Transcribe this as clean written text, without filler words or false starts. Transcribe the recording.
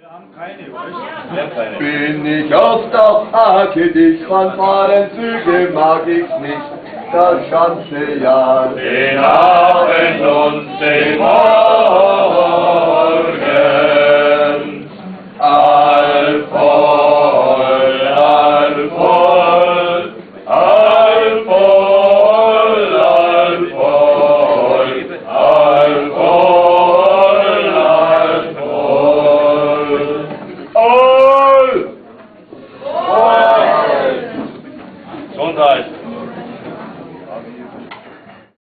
Bin ich auf der Hake, dich Fanfarenzüge mag ich nicht, das ganze Jahr. Den Abend und den Morgen